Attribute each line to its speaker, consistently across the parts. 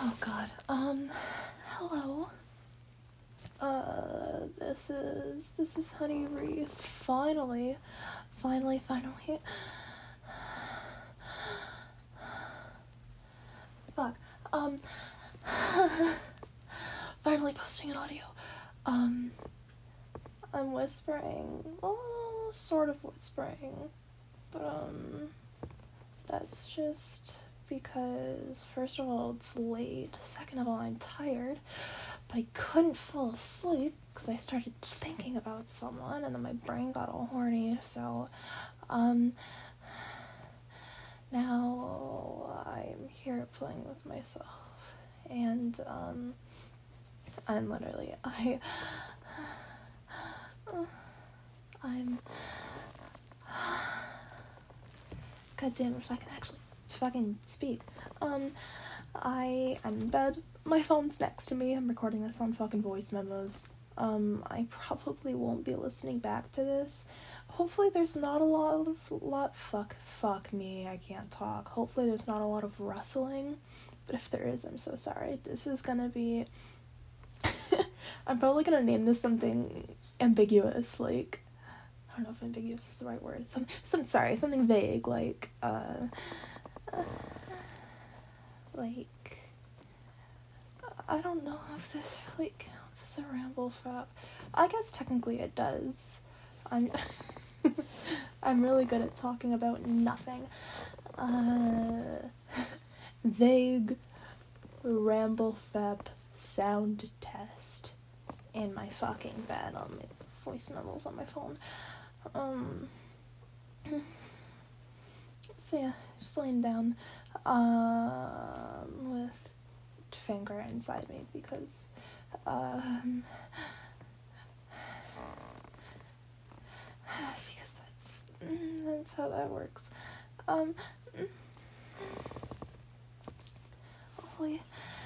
Speaker 1: Oh god. Hello. This is Honey Reese. Finally. Fuck. Finally posting an audio. I'm whispering. Oh, sort of whispering. But, that's just because, first of all, it's late. Second of all, I'm tired. But I couldn't fall asleep because I started thinking about someone and then my brain got all horny. So, now I'm here playing with myself. And, I'm literally, I'm, god damn it, if I can actually fucking speak. I am in bed. My phone's next to me. I'm recording this on fucking voice memos. I probably won't be listening back to this. Hopefully there's not a lot, fuck me, I can't talk. Hopefully there's not a lot of rustling, but if there is, I'm so sorry. This is gonna be, I'm probably gonna name this something ambiguous, like, I don't know if ambiguous is the right word, something vague, like, I don't know if this really counts as a ramble fap. I guess technically it does. I'm really good at talking about nothing. Vague ramble fap sound test in my fucking bed on my voice memos on my phone. So yeah, just laying down, with finger inside me because, that's how that works. Hopefully,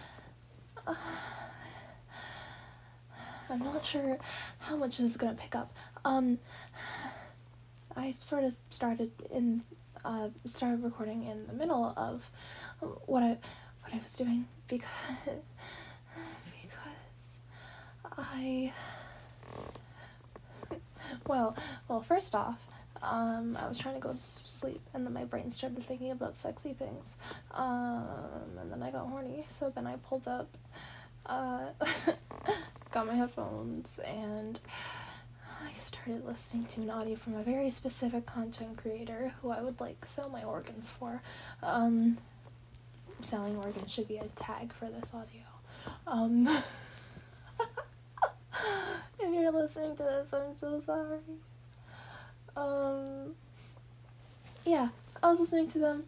Speaker 1: I'm not sure how much this is gonna pick up. I sort of started recording in the middle of what I was doing because first off, I was trying to go to sleep and then my brain started thinking about sexy things, and then I got horny, so then I pulled up, got my headphones, and I started listening to an audio from a very specific content creator who I would like sell my organs for. Selling organs should be a tag for this audio. If you're listening to this, I'm so sorry. Yeah, I was listening to them,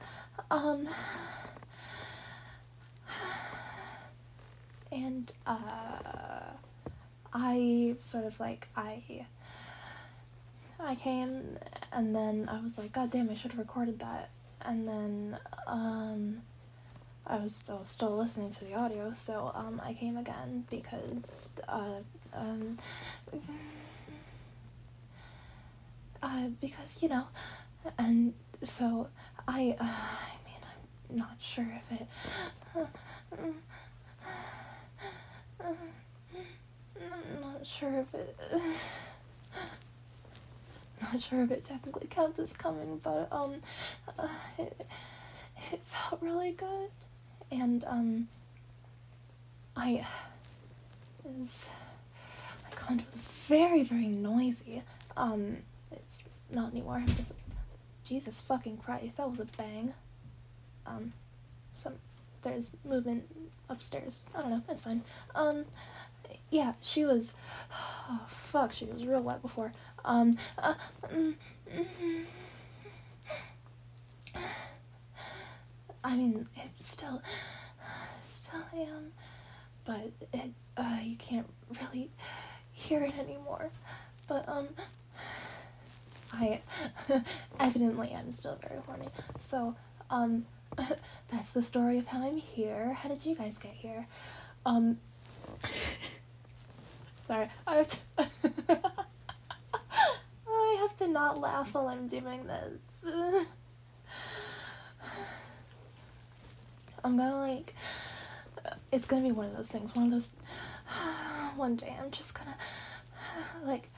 Speaker 1: and, I sort of like, I came, and then I was like, god damn, I should have recorded that, and then, I was still listening to the audio, so, I came again, because, because, you know, and so, I mean, I'm not sure if it, not sure if it technically counts as coming, but, it felt really good, and, my content was very, very noisy. It's not anymore, I'm just, Jesus fucking Christ, that was a bang. There's movement upstairs, I don't know, it's fine. Yeah, she was, oh fuck, she was real wet before. I mean, it still am, but it, you can't really hear it anymore, but, evidently I'm still very horny, so, that's the story of how I'm here. How did you guys get here? Sorry, I have to not laugh while I'm doing this. I'm gonna, like, it's gonna be one of those things, one of those, one day I'm just gonna, like,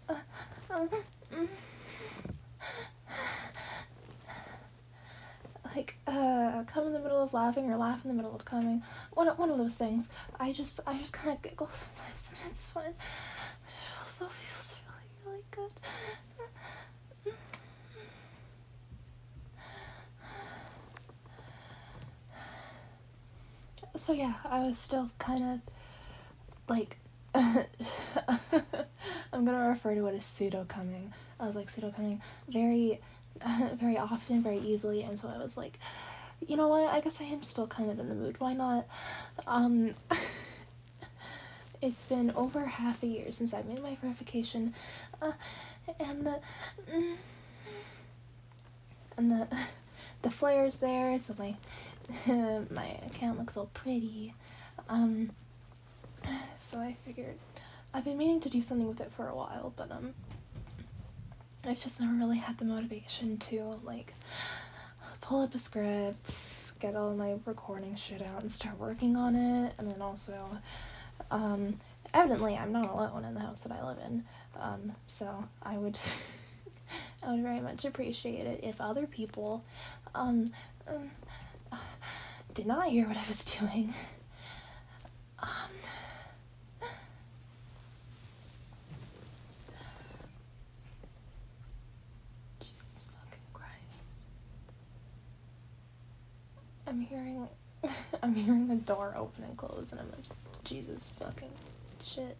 Speaker 1: come in the middle of laughing or laugh in the middle of coming. One of those things. I just kind of giggle sometimes, and it's fun. But it also feels really, really good. So yeah, I was still kind of, like, I'm gonna refer to it as pseudo-coming. I was, like, pseudo-coming very, very often, very easily, and so I was like, you know what, I guess I am still kind of in the mood, why not? It's been over half a year since I made my verification, and the flare's there, so my account looks all pretty, so I figured, I've been meaning to do something with it for a while, but, I've just never really had the motivation to, like, pull up a script, get all my recording shit out, and start working on it, and then also, evidently I'm not alone in the house that I live in, so I would, I would very much appreciate it if other people, did not hear what I was doing. Jesus fucking Christ. I'm hearing the door open and close, and I'm like, Jesus fucking shit.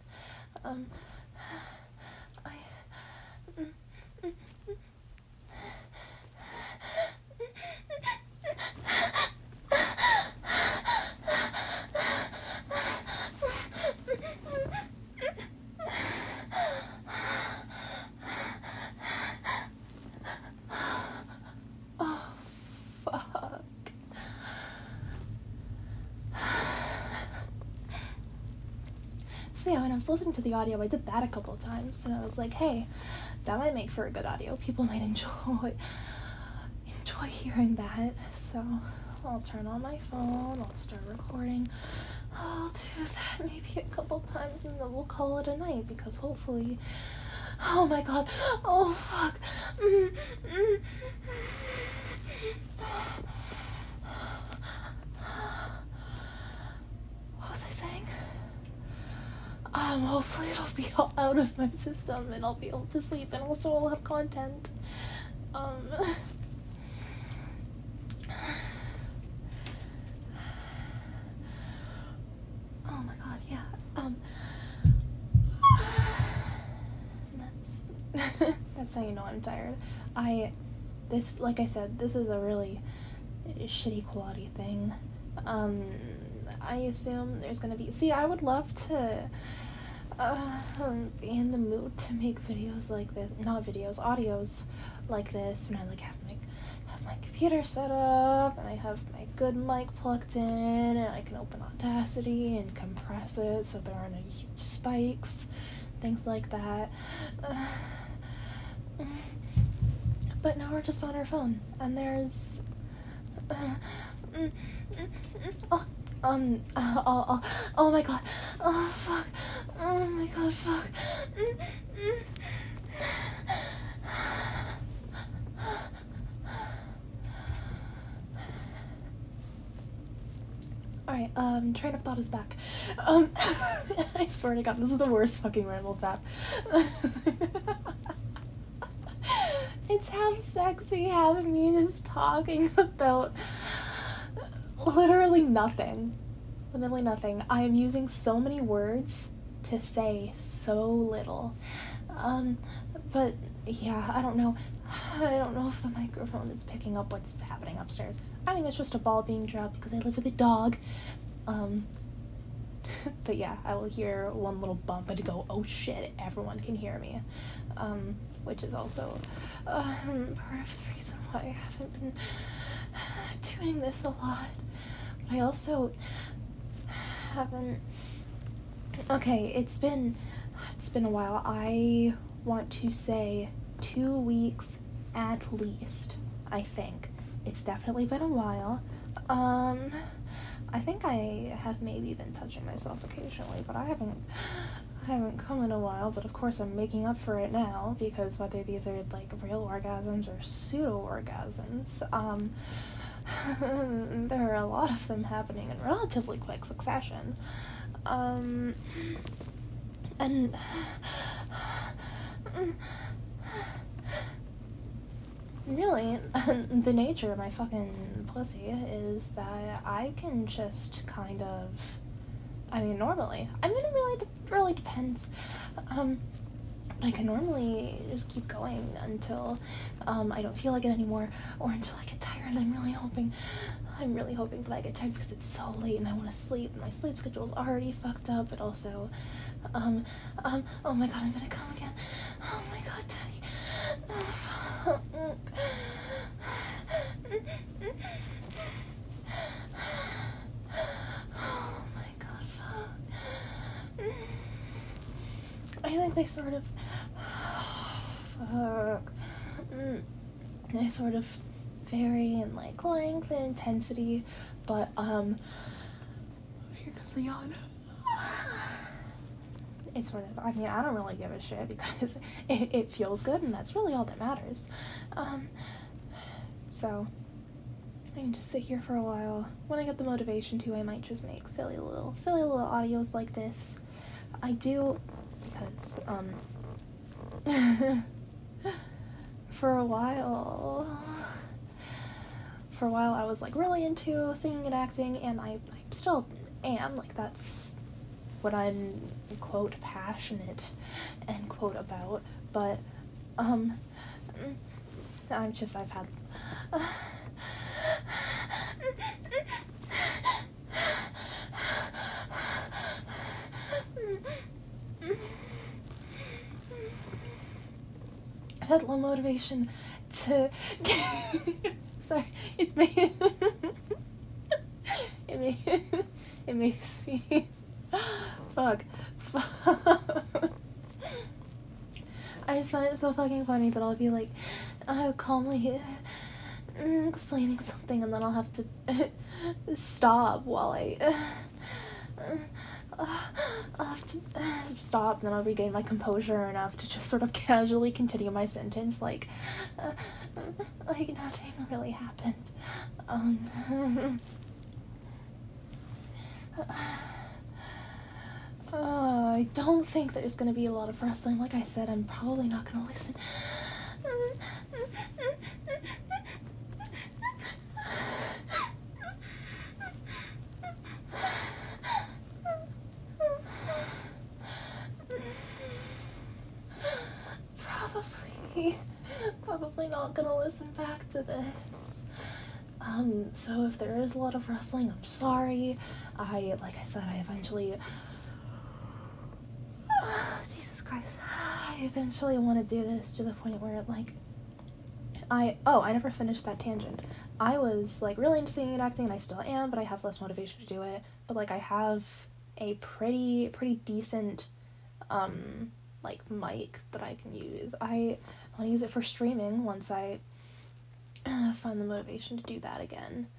Speaker 1: So yeah, when I was listening to the audio, I did that a couple of times, and I was like, hey, that might make for a good audio. People might enjoy hearing that. So I'll turn on my phone, I'll start recording. I'll do that maybe a couple times, and then we'll call it a night, because hopefully, oh my god, oh fuck, what was I saying? Hopefully it'll be all out of my system, and I'll be able to sleep, and also I'll have content. Oh my god, yeah. That's how you know I'm tired. Like I said, this is a really shitty quality thing. I assume there's gonna be, I would love to, be in the mood to make videos like this, not videos, audios like this, when I, like, have my computer set up, and I have my good mic plugged in, and I can open Audacity and compress it so there aren't any huge spikes, things like that. But now we're just on our phone, and there's, oh my god, oh fuck, oh my god, fuck, alright, train of thought is back. I swear to god, this is the worst fucking ramble fap. It's half sexy, half me just talking about literally nothing. Literally nothing. I am using so many words to say so little. But yeah, I don't know if the microphone is picking up what's happening upstairs. I think it's just a ball being dropped because I live with a dog. But yeah, I will hear one little bump and go, oh shit, everyone can hear me. Which is also part of the reason why I haven't been doing this a lot. But I also haven't... Okay, it's been a while. I want to say 2 weeks at least, I think. It's definitely been a while. I think I have maybe been touching myself occasionally, but I haven't come in a while, but of course I'm making up for it now, because whether these are, like, real orgasms or pseudo-orgasms, there are a lot of them happening in relatively quick succession. And really, the nature of my fucking pussy is that I can just kind of, I mean, normally, I mean, it really depends. I can normally just keep going until I don't feel like it anymore, or until I get tired. I'm really hoping that I get tired, because it's so late and I want to sleep, and my sleep schedule's already fucked up, but also, oh my god, I'm gonna come again. Oh my god, Daddy. Oh my god, fuck. I think they sort of, they sort of vary in, like, length and intensity, but, here comes the yawn. It's sort of, I mean, I don't really give a shit, because it feels good, and that's really all that matters. So, I can just sit here for a while. When I get the motivation to, I might just make silly little audios like this. I do, because, for a while I was, like, really into singing and acting, and I still am, like, that's what I'm, quote, passionate, end quote, about, but, I've had, I've had low motivation to sorry, it's me. It makes me fuck. I just find it so fucking funny that I'll be, like, calmly explaining something, and then I'll have to stop while I'll have to stop, and then I'll regain my composure enough to just sort of casually continue my sentence, like nothing really happened. I don't think there's gonna be a lot of wrestling. Like I said, I'm probably not gonna listen. Probably not gonna listen back to this. So if there is a lot of wrestling, I'm sorry. Like I said, I eventually Jesus Christ. I eventually want to do this to the point where, like, I never finished that tangent. I was, like, really into singing and acting, and I still am, but I have less motivation to do it. But, like, I have a pretty decent, like, mic that I can use. I want to use it for streaming once I find the motivation to do that again.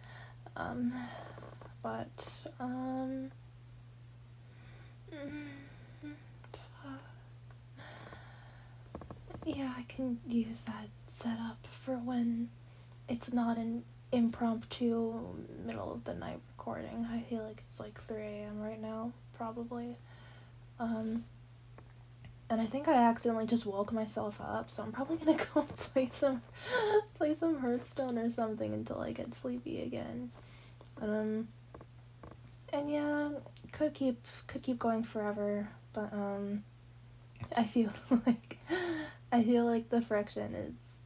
Speaker 1: Yeah, I can use that setup for when it's not an impromptu middle of the night recording. I feel like it's like 3 a.m. right now, probably. And I think I accidentally just woke myself up, so I'm probably gonna go play some Hearthstone or something until I get sleepy again. And yeah, could keep going forever, but I feel like the friction is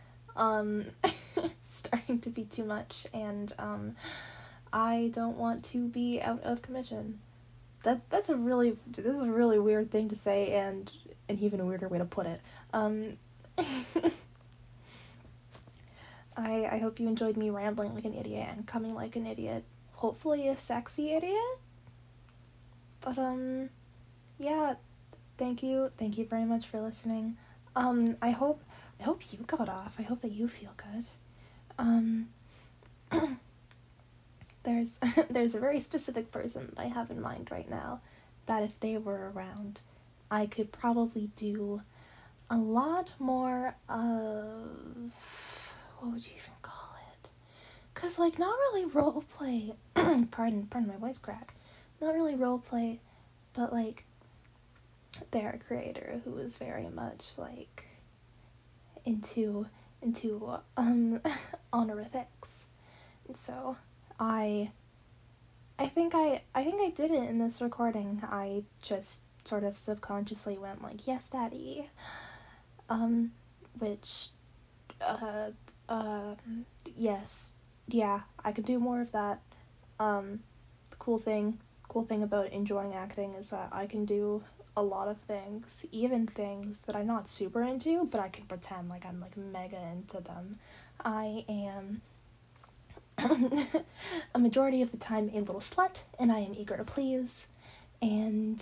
Speaker 1: starting to be too much, and I don't want to be out of commission. This is a really weird thing to say, and an even weirder way to put it. I hope you enjoyed me rambling like an idiot and coming like an idiot. Hopefully a sexy idiot. But yeah, thank you very much for listening. I hope you got off. I hope that you feel good. there's there's a very specific person that I have in mind right now that if they were around, I could probably do a lot more of, what would you even call it? 'Cause, like, not really roleplay, pardon my voice crack, not really roleplay, but, like, they're a creator who is very much, like, into honorifics. And so, I think I did it in this recording. I just sort of subconsciously went like, yes, daddy. Which, yes. Yeah, I could do more of that. The cool thing about enjoying acting is that I can do a lot of things, even things that I'm not super into, but I can pretend like I'm, like, mega into them. I am a majority of the time a little slut, and I am eager to please, and,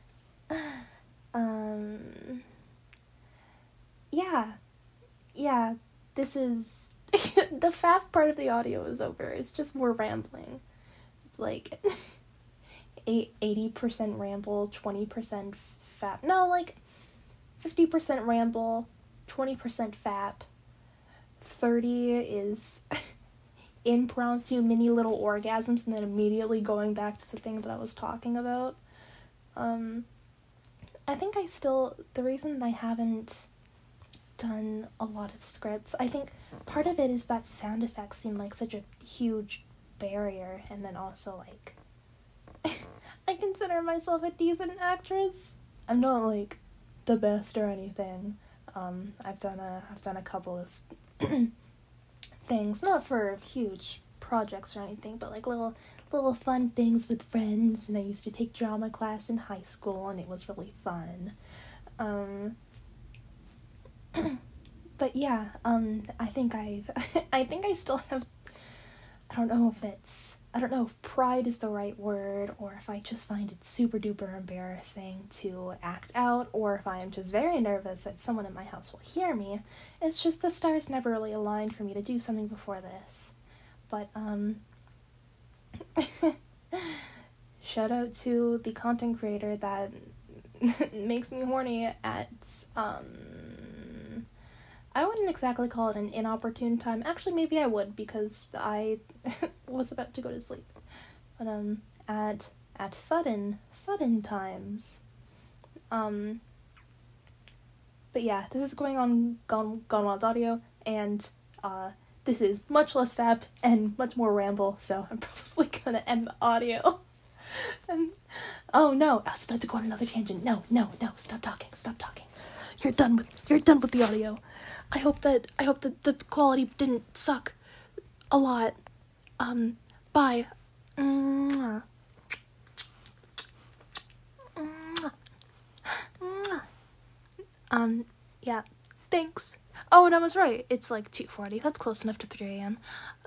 Speaker 1: yeah, this is, the faff part of the audio is over, it's just more rambling. It's like, 80% ramble, 20% fap, no, like, 50% ramble, 20% fap, 30 is impromptu mini little orgasms, and then immediately going back to the thing that I was talking about. I think the reason that I haven't done a lot of scripts, I think part of it is that sound effects seem like such a huge barrier, and then also, like, I consider myself a decent actress. I'm not, like, the best or anything. I've done a couple of things, not for huge projects or anything, but, like, little fun things with friends, and I used to take drama class in high school, and it was really fun. But yeah, I think I still have, I don't know if pride is the right word, or if I just find it super duper embarrassing to act out, or if I am just very nervous that someone in my house will hear me. It's just the stars never really aligned for me to do something before this. But, shout out to the content creator that makes me horny at, I wouldn't exactly call it an inopportune time. Actually, maybe I would, because I was about to go to sleep. But, at sudden times. But yeah, this is going on Gone Wild Audio, and, this is much less fap and much more ramble, so I'm probably gonna end the audio. Oh no, I was about to go on another tangent. No, stop talking. You're done with the audio. I hope that the quality didn't suck a lot. Bye. Yeah, thanks. Oh, and I was right. It's like 2:40. That's close enough to 3 a.m.